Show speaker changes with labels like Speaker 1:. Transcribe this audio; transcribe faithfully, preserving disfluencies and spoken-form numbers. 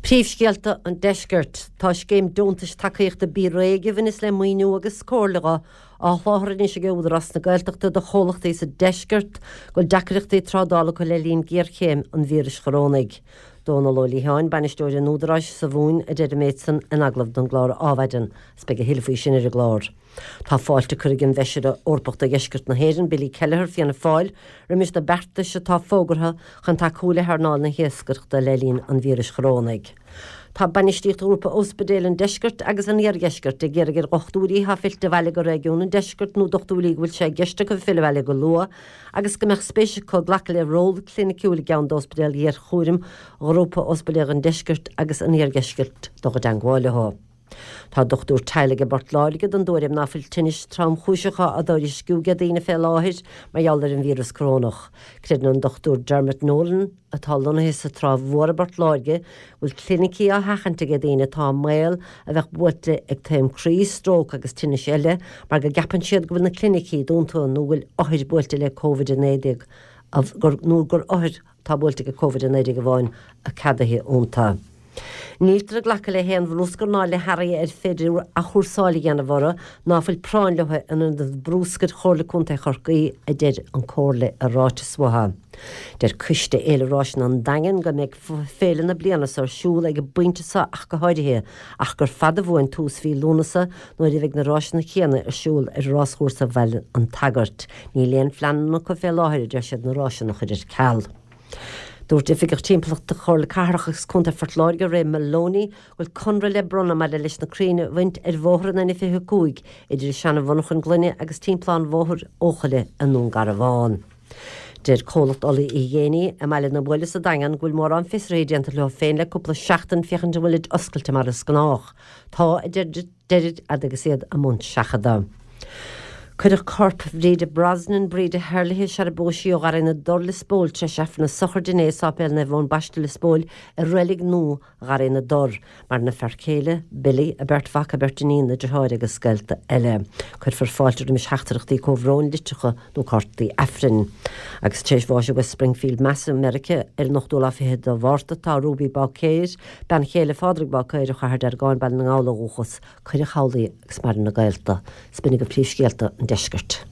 Speaker 1: Príomhscéalta an deisgurt tá céim dúntais takeíochta bí réige bhain is le muoinú agus scóirlacha á chláthar ní sé gúdras na gailteachta do cholachtaí sa deisgurt go deacreachtaí trádála go le líon géarchéim an víris chorónaig. Dóna Lólí Háin banisteoir an údaráis sa bhún a deidir méidsan an aglah don gláir áhaidan, spe go hiilfaí sin ar a gláir. Tá fáilte chuig an bheisiad orpachta deisgurt na héireann Billy Kelleher fianna fáil, rimis na berta se tá fógartha chun tá cúla thnáil na héascarta le líon an víris chorónaig. Tá banistíocht grúpa ospedéil an deisgurt agus an iargeisgurt a ggéir gur ochtúí ha filta bhile go régiún an deisgurt nó dochtúí bhfuil sé geiste go fila bhile go lua, agus go meach spéise có ghlacha le ról clinicúla gan ospedéil dhéar chúrim grúpa ospedéil an deisgurt agus an iargeisgurt do go dangáile há. Tá dochtúr teilige bartláige don dóirim náfuil tinis trám chúisecha a dóir sciúge daine fé láthir mar jalar an vírus crónach. Credan an dochtúr Dermot Nolan a talna his a trá mhór bartláige bhfuil clinicí a hachantige daine tá mail a bheith buirte ag taim crí strók agus tinis eile mar go gapan siad go bhfuil na clinicí dúnta nó bhfuil áthir buirte le COVID nineteen a nó gur áthir tá buirte go COVID nineteen go bháin a cadaithe ónta. Níltar a ghlacha le héan bhlúscar ná le haraí ar féidir a chuúsála gana bhara náfuil práin lethe in an brúscar chorla chunta chorcaí a dead an cóirla a ráte swatha. Der cuiste éilerásin an dagan go méid féile na blianas ar siúla ag buinte sa ach go háidethe ach gur fada bhhain tús fí lúnasa nó i bheith na ráisina chéana ar siúl ar rásúrsa bhile an tagart. Ní léon fleanna go fé láthir de siad na ráisina chuidir ceall. Dúirt ifigh timplacht chorla carachas chunta fertláige ré Maloney bhfuil conra le bronna mar le leis na críne bhaint ar bhóthra na fithe cúig idir seanna bhanach an glunne agus timplán bhóthir óchaile an nún gar bháin. Der cólacht ola i dhéine a meile na bhile sa dagan ghfuil mór an fisréidianta le féin le cúpla seachtain fiochan de bhfuil oscailte mar is gnách. Tá i deirid agus iad a munt seachada. Cuidir corp bríide Brosnan bríide herlathe se a bóisií ó gar ina dor le spóil tre sefna sochar diné sápéil na bhón baiste le spóil a rélig nó gar ina dor mar na fercéile, Billy a bert vaca bertinín na deáir agus scailta eile. Cuir for fáiltir mis heachtarachtaí cóhrón litrecha nó cortaí Efrin. Agus tééis bháise West Springfield Mass America ar nachtúla fithe do bhharta tá Ruby Bacéir ben chéile fádraigh Bacéir a chahar ar gáin ben na gála úchas chuir chaulaí agus mar na gailta. Spinnig go príomhscéalta an deisgurt.